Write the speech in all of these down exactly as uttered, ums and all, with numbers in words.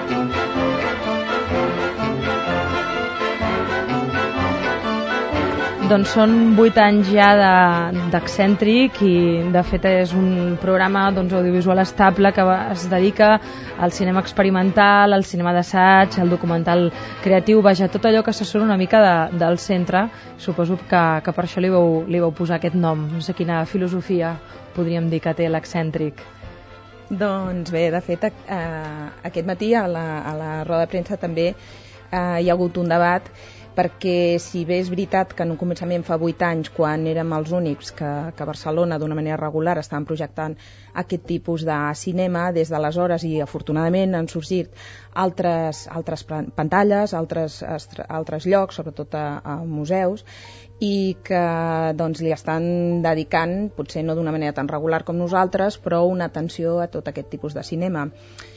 Doncs són vuit anys ja d'Excèntric i de fet és un programa doncs, audiovisual estable que es dedica al cinema experimental, al cinema d'assaig, al documental creatiu, vaja, tot allò que se surt una mica de, del centre. Suposo que, que per això li vau, li vau posar aquest nom. No sé quina filosofia podríem dir que té l'Excèntric. Doncs bé, de fet, eh, aquest matí a la, a la roda de premsa també eh, hi ha hagut un debat, perquè si bé és veritat que en un començament fa vuit anys, quan érem els únics que, que a Barcelona d'una manera regular estaven projectant aquest tipus de cinema, des d'aleshores i afortunadament han sorgit altres, altres pantalles, altres, altres llocs, sobretot a, a museus, i que doncs, li estan dedicant, potser no d'una manera tan regular com nosaltres, però una atenció a tot aquest tipus de cinema.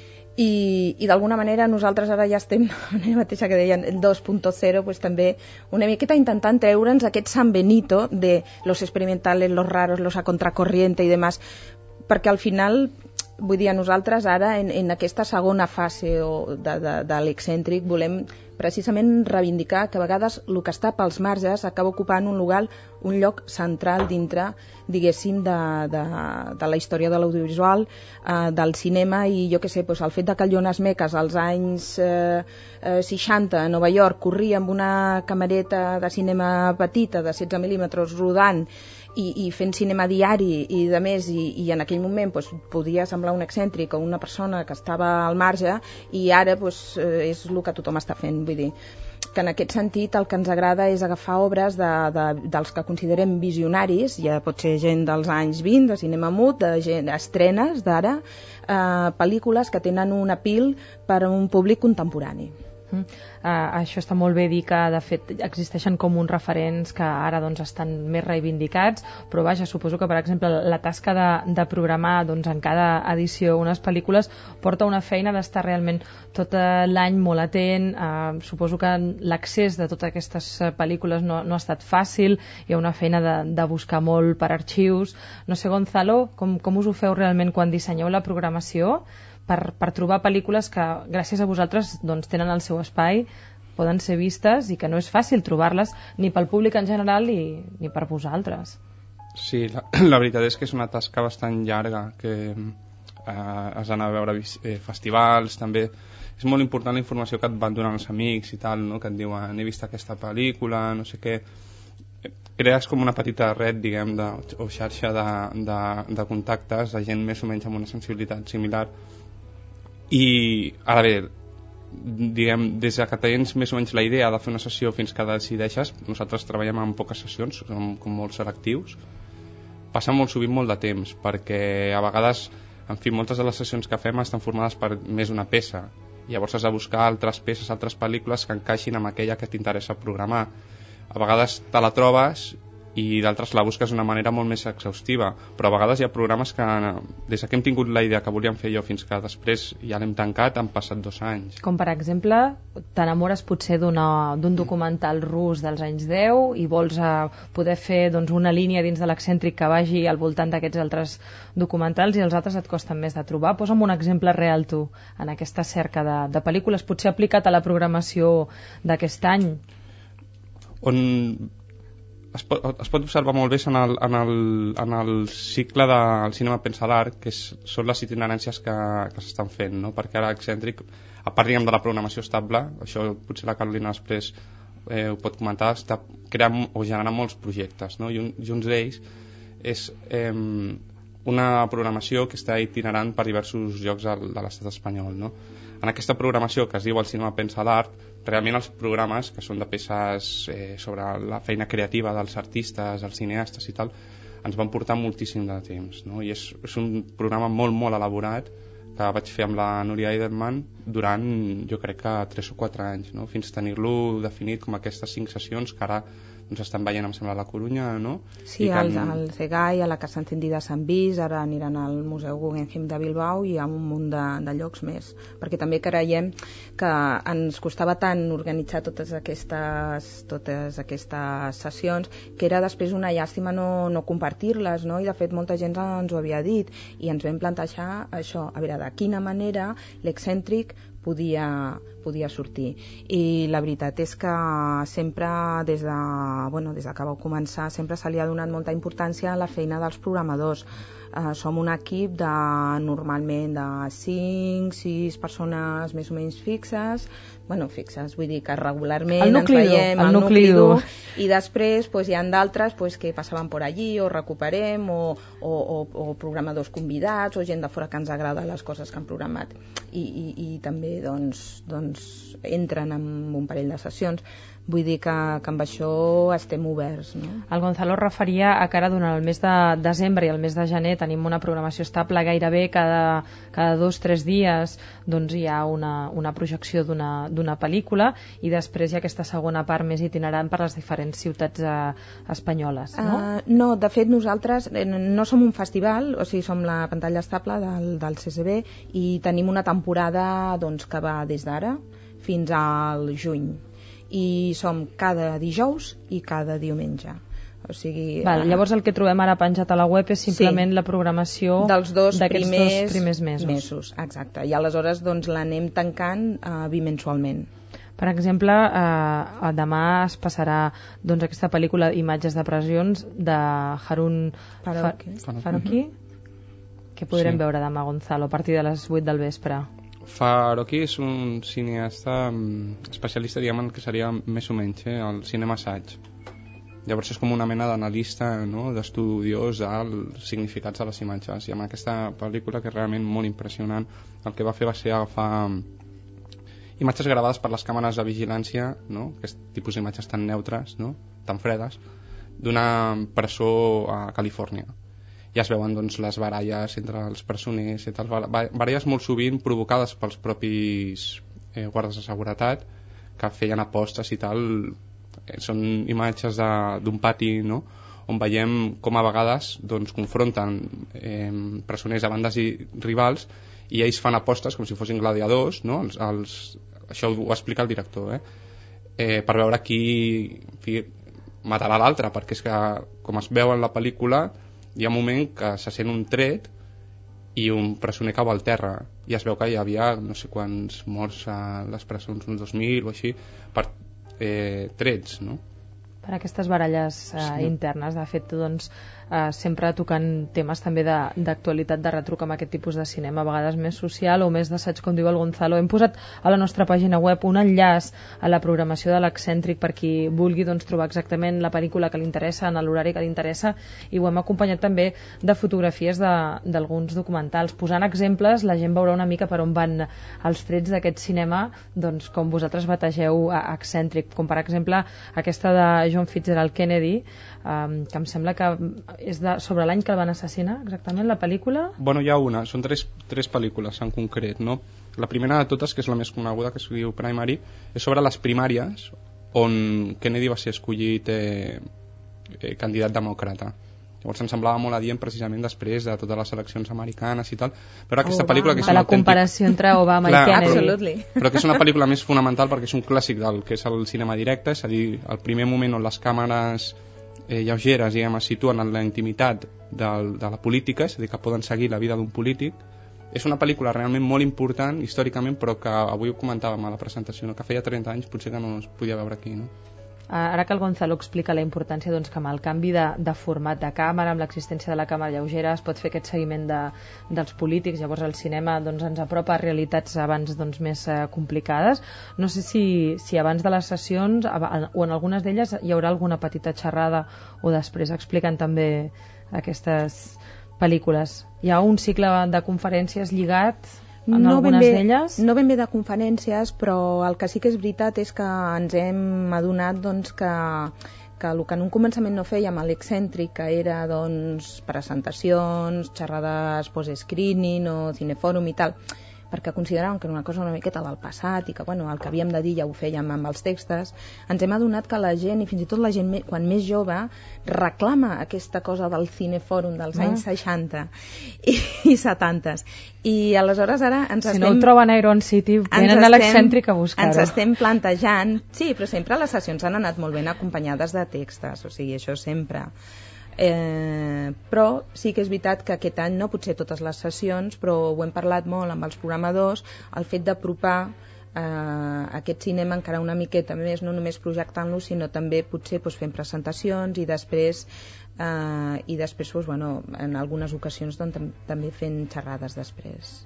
I, i d'alguna manera nosaltres ara ja estem, la mateixa que deien, el dos punt zero, pues, també una miqueta intentant treure'ns aquest San Benito de los experimentales, los raros, los a contracorriente i demás, perquè al final, vull dir, a nosaltres ara en, en aquesta segona fase de, de, de l'excèntric volem precisament reivindicar que a vegades el que està pels marges acaba ocupant un lugar, un lloc central dintre, diguéssim, de, de, de la història de l'audiovisual, eh, del cinema, i jo què sé, doncs el fet de que el Jonas Mekas als anys eh, eh, seixanta a Nova York corria amb una camereta de cinema petita de setze mil·límetres rodant i, i fent cinema diari i de més, i, i en aquell moment doncs, podia semblar un excèntric o una persona que estava al marge, i ara doncs, és el que tothom està fent. Vull dir que en aquest sentit el que ens agrada és agafar obres de, de, dels que considerem visionaris, ja pot ser gent dels anys vint, de cinema mut, de gent, estrenes d'ara, eh, pel·lícules que tenen un appeal per a un públic contemporani. Uh, això està molt bé dir que de fet existeixen com uns referents que ara doncs, estan més reivindicats, però vaja, suposo que per exemple la tasca de, de programar doncs, en cada edició unes pel·lícules porta una feina d'estar realment tot l'any molt atent. Uh, suposo que l'accés de totes aquestes pel·lícules no, no ha estat fàcil, hi ha una feina de, de buscar molt per arxius. No sé, Gonzalo, com, com us ho feu realment quan dissenyeu la programació per, per trobar pel·lícules que gràcies a vosaltres doncs, tenen el seu espai, poden ser vistes i que no és fàcil trobar-les ni pel públic en general ni, ni per vosaltres? Sí, la, la veritat és que és una tasca bastant llarga, que eh, has d'anar a veure eh, festivals també. És molt important la informació que et van donant els amics i tal, no? Que et diuen he vist aquesta pel·lícula, no sé què. Crees com una petita red, diguem, de, o xarxa de, de, de contactes de gent més o menys amb una sensibilitat similar. I ara bé, diguem, des que tens més o menys la idea de fer una sessió fins que decideixes, nosaltres treballem en poques sessions, som com molt selectius, passa molt sovint molt de temps, perquè a vegades, en fi, moltes de les sessions que fem estan formades per més d'una peça, llavors has de buscar altres peces, altres pel·lícules que encaixin amb aquella que t'interessa programar. A vegades te la trobes i d'altres la busques d'una manera molt més exhaustiva, però a vegades hi ha programes que des que hem tingut la idea que volíem fer jo fins que després ja l'hem tancat han passat dos anys. Com per exemple, t'enamores potser d'un documental rus dels anys deu i vols uh, poder fer doncs, una línia dins de l'excèntric que vagi al voltant d'aquests altres documentals i els altres et costen més de trobar. Posa'm un exemple real tu en aquesta cerca de, de pel·lícules, potser aplicat a la programació d'aquest any. On es pot, es pot observar molt bé en el, en el, en el cicle del cinema pensa l'art, que és, són les itineràncies que, que s'estan fent, no? Perquè ara Excèntric, a part diguem, de la programació estable, això potser la Carolina després eh, ho pot comentar, està creant o generant molts projectes, no? I, un, i un d'ells és eh, una programació que està itinerant per diversos llocs de, de l'estat espanyol, no? En aquesta programació que es diu el cinema pensa l'art, realment els programes, que són de peces eh, sobre la feina creativa dels artistes, els cineastes i tal, ens van portar moltíssim de temps, no? I és, és un programa molt, molt elaborat que vaig fer amb la Núria Eiderman durant, jo crec que tres o quatre anys, no? Fins tenir-lo definit com aquestes cinc sessions que ara doncs estan veient, em sembla, a la Corunya, no? Sí, al, han... al Segai, a la Casa Encendida Sant Vist, ara aniran al Museu Guggenheim de Bilbao i a un munt de, de llocs més, perquè també creiem que ens costava tant organitzar totes aquestes, totes aquestes sessions que era després una llàstima no, no compartir-les, no? I de fet molta gent ens ho havia dit i ens vam plantejar això, a veure, de quina manera l'excèntric podia, podia sortir. I la veritat és que sempre, des de, bueno, des de que vau començar, sempre se li ha donat molta importància a la feina dels programadors. Uh, som un equip de, normalment de cinc sis persones més o menys fixes, bueno, fixes, vull dir que regularment ens veiem el nucli dur, i després pues, hi ha d'altres pues, que passaven per allí o recuperem o, o, o, o programadors convidats o gent de fora que ens agrada les coses que han programat i, i, i també doncs, doncs entren en un parell de sessions. Vull dir que, que amb això estem oberts, no? El Gonzalo referia a que ara durant el mes de desembre i el mes de gener tenim una programació estable, gairebé cada, cada dos o tres dies doncs hi ha una, una projecció d'una pel·lícula i després hi ha aquesta segona part més itinerant per les diferents ciutats eh, espanyoles, no? Uh, no, de fet nosaltres no som un festival, o sigui, som la pantalla estable del, del C C B i tenim una temporada doncs, que va des d'ara fins al juny. I som cada dijous i cada diumenge. O sigui, Val, llavors el que trobem ara penjat a la web és simplement sí, la programació dels dos d'aquests primers, dos primers mesos. mesos. Exacte, i aleshores doncs, l'anem tancant uh, bimensualment. Per exemple, eh, demà es passarà doncs, aquesta pel·lícula Imatges de pressions de Harun Farooqui, Farooqui que podrem sí. veure demà, Gonzalo, a partir de les vuit del vespre. Farooqui és un cineasta especialista, diguem que seria més o menys eh, el cinema assaig. Llavors és com una mena d'analista, no?, d'estudiós dels significats de les imatges, i amb aquesta pel·lícula, que és realment molt impressionant, el que va fer va ser agafar imatges gravades per les càmeres de vigilància, no?, aquest tipus d'imatges tan neutres, no?, tan fredes, d'una presó a Califòrnia. Ja es veuen doncs, les baralles entre els presoners i tal, baralles molt sovint provocades pels propis eh, guardes de seguretat que feien apostes i tal. Eh, són imatges d'un pati, no?, on veiem com a vegades doncs, confronten eh, presoners a bandes i rivals i ells fan apostes com si fossin gladiadors, no?, els, els, això ho explica el director, eh? Eh, per veure qui fi, matarà l'altre, perquè és que com es veu en la pel·lícula hi ha un moment que se sent un tret i un presoner cau al terra i es veu que hi havia no sé quants morts a les presons, uns dos mil o així, per eh, trets, no? Per aquestes baralles eh, sí. internes, de fet, doncs, eh, sempre tocant temes també d'actualitat, de, de retruc amb aquest tipus de cinema, a vegades més social o més d'assaig, com diu el Gonzalo. Hem posat a la nostra pàgina web un enllaç a la programació de l'Excèntric per qui vulgui doncs, trobar exactament la pel·lícula que li interessa, en l'horari que li interessa, i ho hem acompanyat també de fotografies d'alguns documentals. Posant exemples, la gent veurà una mica per on van els trets d'aquest cinema, doncs, com vosaltres bategeu a Excèntric, com per exemple aquesta de John Fitzgerald Kennedy, um, que em sembla que és de, sobre l'any que el van assassinar, exactament, la pel·lícula? Bueno, hi ha una, són tres, tres pel·lícules en concret, no? La primera de totes, que és la més coneguda, que es diu Primary, és sobre les primàries on Kennedy va ser escollit eh, eh, candidat demòcrata. Llavors em semblava molt adient precisament després de totes les eleccions americanes i tal, però aquesta Obama. pel·lícula que és la autèntic... comparació entre Obama Clar, i Kennedy. Però, però que és una pel·lícula més fonamental perquè és un clàssic del que és el cinema directe, és a dir, el primer moment on les càmeres eh, lleugeres, diguem, es situen en la intimitat del, de la política, és a dir, que poden seguir la vida d'un polític. És una pel·lícula realment molt important històricament, però que avui ho comentàvem a la presentació, no? Que feia trenta anys potser que no es podia veure aquí, no? Ara que el Gonzalo explica la importància doncs, que amb el canvi de, de format de càmera, amb l'existència de la càmera lleugera, es pot fer aquest seguiment de, dels polítics, llavors el cinema doncs, ens apropa a realitats abans doncs, més eh, complicades. No sé si, si abans de les sessions o en algunes d'elles hi haurà alguna petita xerrada o després explicant també aquestes pel·lícules. Hi ha un cicle de conferències lligat en no algunes ben bé, d'elles? No ben bé de conferències, però el que sí que és veritat és que ens hem adonat doncs, que, que el que en un començament no fèiem a l'Excèntric, que era doncs, presentacions, xerrades post-screening o cinefòrum i tal, perquè consideràvem que era una cosa una miqueta del passat i que bueno, el que havíem de dir ja ho fèiem amb els textos, ens hem adonat que la gent, i fins i tot la gent quan més jove, reclama aquesta cosa del cinefòrum dels ah. anys seixanta i, i setanta. I aleshores ara ens si estem... no ho troben a Iron City, venen a l'Excèntric a buscar-ho. Ens estem plantejant... Sí, però sempre les sessions han anat molt ben acompanyades de textos, o sigui, això sempre... Eh, però sí que és veritat que aquest any, no potser totes les sessions, però ho hem parlat molt amb els programadors, el fet d'apropar eh, aquest cinema encara una miqueta més, no només projectant-lo, sinó també potser doncs, fent presentacions i després eh, i després doncs, bueno, en algunes ocasions doncs, tam també fent xerrades després.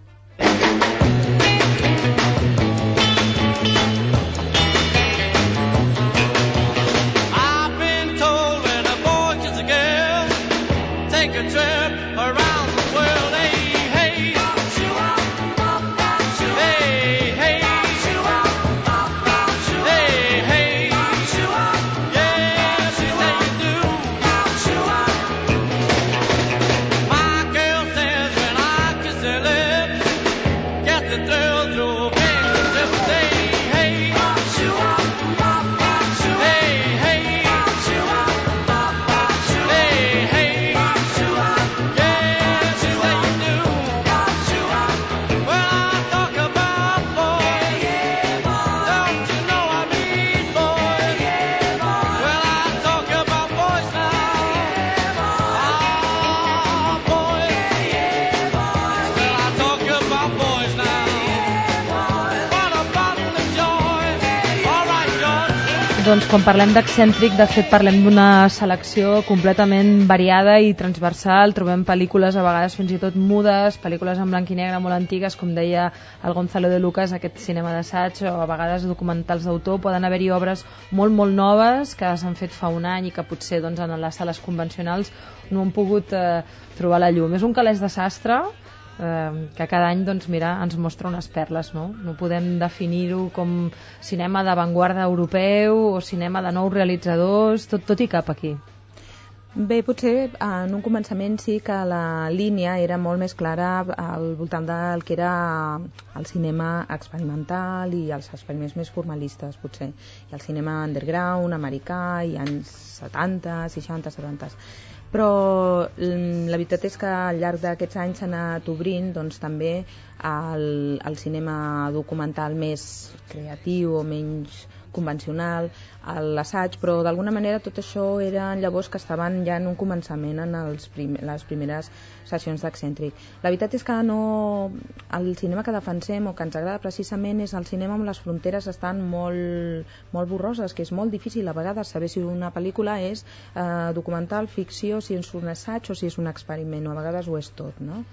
Doncs quan parlem d'Excèntric, de fet parlem d'una selecció completament variada i transversal. Trobem pel·lícules a vegades fins i tot mudes, pel·lícules en blanc i negre molt antigues, com deia el Gonzalo de Lucas, aquest cinema d'assaig, o a vegades documentals d'autor. Poden haver-hi obres molt, molt noves que s'han fet fa un any i que potser doncs, en les sales convencionals no han pogut eh, trobar la llum. És un calaix de sastre eh, que cada any doncs, mira, ens mostra unes perles, no? No podem definir-ho com cinema d'avantguarda europeu o cinema de nous realitzadors, tot, tot hi cap aquí. Bé, potser en un començament sí que la línia era molt més clara al voltant del que era el cinema experimental i els experiments més formalistes, potser. I el cinema underground, americà, i anys setanta, seixanta, setanta. Però la veritat és que al llarg d'aquests anys s'ha anat obrint doncs, també el, el cinema documental més creatiu o menys convencional, l'assaig, però d'alguna manera tot això eren llavors que estaven ja en un començament en els prim les primeres sessions d'Excèntric. La veritat és que no, el cinema que defensem o que ens agrada precisament és el cinema on les fronteres estan molt, molt borroses, que és molt difícil a vegades saber si una pel·lícula és eh, documental, ficció, si és un assaig o si és un experiment, o a vegades ho és tot, no?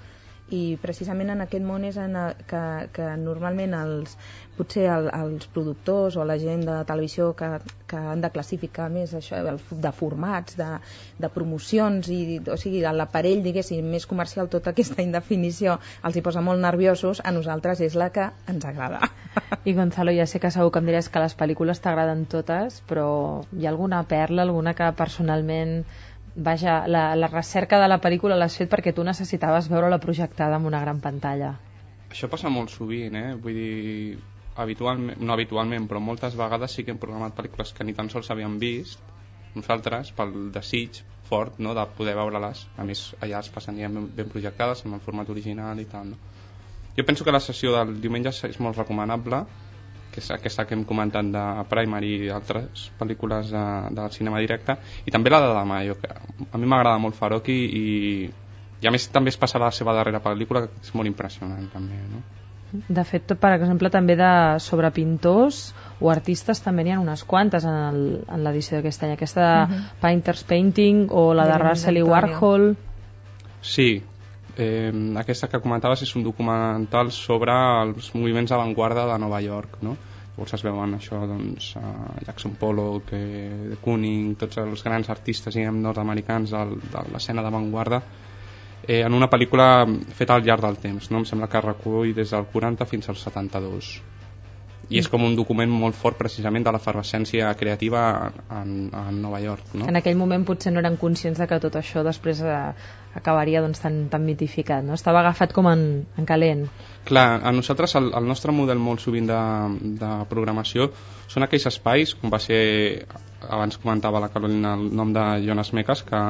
I precisament en aquest món és en el, que, que normalment els, potser el, els productors o la gent de televisió que, que han de classificar més això de formats, de, de promocions, i, o sigui, l'aparell, diguéssim, més comercial, tota aquesta indefinició els hi posa molt nerviosos, a nosaltres és la que ens agrada. I Gonzalo, ja sé que segur que em diràs que les pel·lícules t'agraden totes, però hi ha alguna perla, alguna que personalment... Vaja, la, la recerca de la pel·lícula l'has fet perquè tu necessitaves veure-la projectada en una gran pantalla. Això passa molt sovint, eh? Vull dir, habitualment, no habitualment, però moltes vegades sí que hem programat pel·lícules que ni tan sols havíem vist nosaltres, pel desig fort, no?, de poder veure-les. A més, allà es passen ja ben, ben projectades, en el format original i tal, no? Jo penso que la sessió del diumenge és molt recomanable, que és aquesta que hem comentat de Primary i altres pel·lícules de, del cinema directe, i també la de demà. Jo, que a mi m'agrada molt Farocki i, i a més també es passa la seva darrera pel·lícula, que és molt impressionant també, no? De fet, per exemple, també de sobre pintors o artistes també n'hi ha unes quantes en l'edició d'aquest any, aquesta de uh-huh. Painter's Painting o la de, de Russell i Warhol. Sí, Eh, aquesta que comentaves és un documental sobre els moviments d'avantguarda de Nova York, no? Llavors es veuen això, doncs, uh, Jackson Pollock, eh, de Kooning, tots els grans artistes, diguem, nord-americans de, de l'escena d'avantguarda, eh, en una pel·lícula feta al llarg del temps, no? Em sembla que recull des del quaranta fins al setanta-dos. I és com un document molt fort precisament de l'efervescència creativa en, en Nova York, no? En aquell moment potser no eren conscients de que tot això després eh, acabaria doncs, tan, tan mitificat, no? Estava agafat com en, en calent. Clar, a nosaltres el, el nostre model molt sovint de, de programació són aquells espais, com va ser, abans comentava la Carolina el nom de Jonas Mekas, que,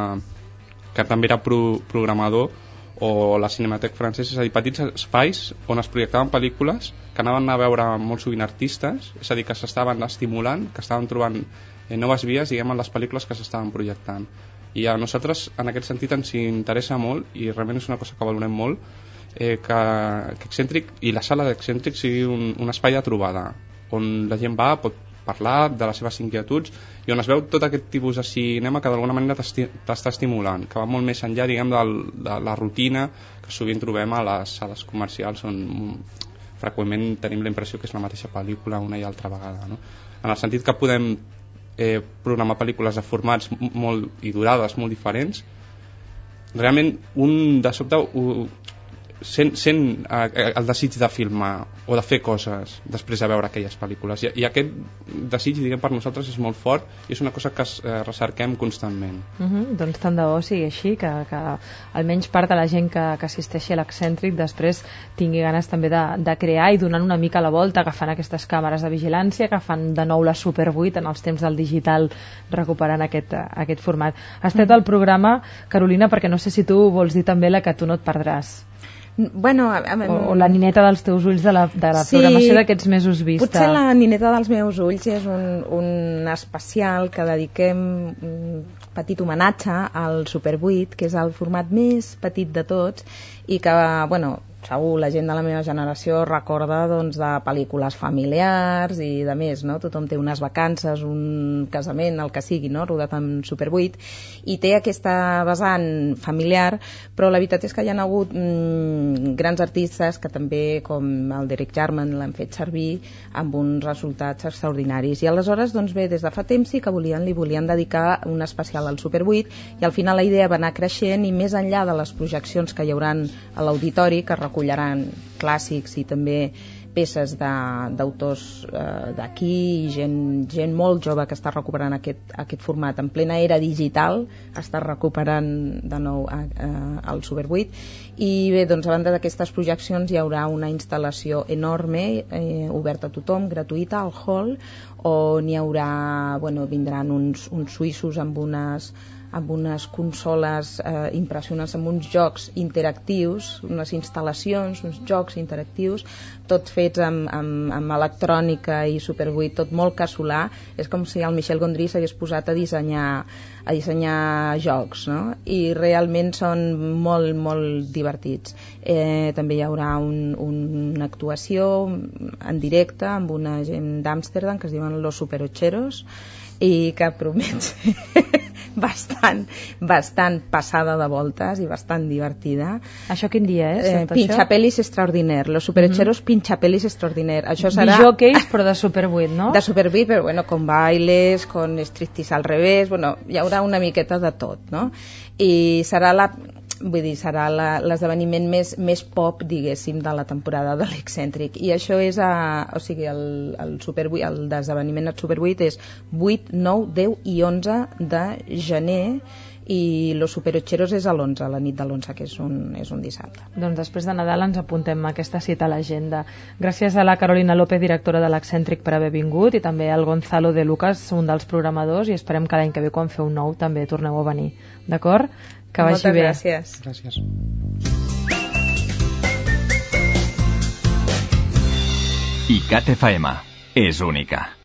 que també era pro, programador, o la Cinematec francesa, és a dir, petits espais on es projectaven pel·lícules que anaven a veure molt sovint artistes, és a dir, que s'estaven estimulant, que estaven trobant eh, noves vies, diguem, en les pel·lícules que s'estaven projectant. I a nosaltres en aquest sentit ens interessa molt, i realment és una cosa que valorem molt, eh, que, que Excèntric i la sala d'Excèntric sigui un, un espai de trobada on la gent va, pot parlar de les seves inquietuds i on es veu tot aquest tipus de cinema que d'alguna manera t'està estimulant, que va molt més enllà, diguem, del, de la rutina que sovint trobem a les sales comercials on freqüentment tenim la impressió que és la mateixa pel·lícula una i altra vegada, no? En el sentit que podem eh, programar pel·lícules de formats molt i durades molt diferents, realment un de sobte ho, sent, sent eh, el desig de filmar o de fer coses després de veure aquelles pel·lícules, i, i aquest desig, diguem, per nosaltres és molt fort i és una cosa que es, eh, recerquem constantment. Uh -huh. Doncs tant de bo sigui així, que, que almenys part de la gent que, que assisteixi a l'Excèntric després tingui ganes també de, de crear i donant una mica la volta, agafant aquestes càmeres de vigilància, agafant de nou la Super vuit en els temps del digital, recuperant aquest, aquest format. Has tret el programa, Carolina, perquè no sé si tu vols dir també la que tu no et perdràs. Bueno, a, a, o, o la nineta dels teus ulls de la, de la sí, programació d'aquests mesos vista. Potser la nineta dels meus ulls és un, un especial que dediquem un petit homenatge al Super vuit, que és el format més petit de tots i que, bueno, segur la gent de la meva generació recorda, doncs, de pel·lícules familiars i de més, no? Tothom té unes vacances, un casament, el que sigui, no? Rodat amb Super vuit, i té aquesta vessant familiar, però la veritat és que hi ha hagut mmm, grans artistes que també, com el Derek Jarman, l'han fet servir amb uns resultats extraordinaris. I aleshores, doncs bé, des de fa temps sí que volien, li volien dedicar un especial al Super vuit, i al final la idea va anar creixent, i més enllà de les projeccions que hi hauran a l'auditori, que recullaran clàssics i també peces d'autors eh, d'aquí i gent, gent molt jove que està recuperant aquest, aquest format en plena era digital, està recuperant de nou a, a, el Super vuit. I bé, doncs a banda d'aquestes projeccions hi haurà una instal·lació enorme, eh, oberta a tothom, gratuïta, al hall, on hi haurà, bueno, vindran uns, uns suïssos amb unes amb unes consoles eh, impressionants, amb uns jocs interactius, unes instal·lacions, uns jocs interactius, tots fets amb, amb, amb electrònica i Super vuit, tot molt casolà. És com si el Michel Gondry s'hagués posat a dissenyar, a dissenyar jocs, no? I realment són molt, molt divertits. Eh, també hi haurà un, un, una actuació en directe amb una gent d'Amsterdam que es diuen Los Superocheros i que promet bastant, bastant passada de voltes i bastant divertida. Això quin dia és? Eh, Pinchapelis extraordinaire. Los Superocheros, mm -hmm. Pinchapelis extraordinaire. Això serà... Disjockeys, però de Super vuit, no? De Super vuit, però bueno, con bailes, con striptease al revés, bueno, hi haurà una miqueta de tot, no? I serà la... vull dir, serà l'esdeveniment més, més pop, diguéssim, de la temporada de l'Excèntric, i això és a, o sigui, el, el, Super vuit, el esdeveniment al Super vuit és vuit, nou, deu i onze de gener, i Los Superocheros és a l'onze, a la nit de l'onze, que és un, és un dissabte. Doncs després de Nadal ens apuntem aquesta cita a l'agenda. Gràcies a la Carolina López, directora de l'Excèntric, per haver vingut, i també al Gonzalo de Lucas, un dels programadors, i esperem que l'any que ve, quan feu nou, també torneu a venir. D'acord? Que vagi Moltes bé. Gràcies. Gràcies. I C A T F M és única.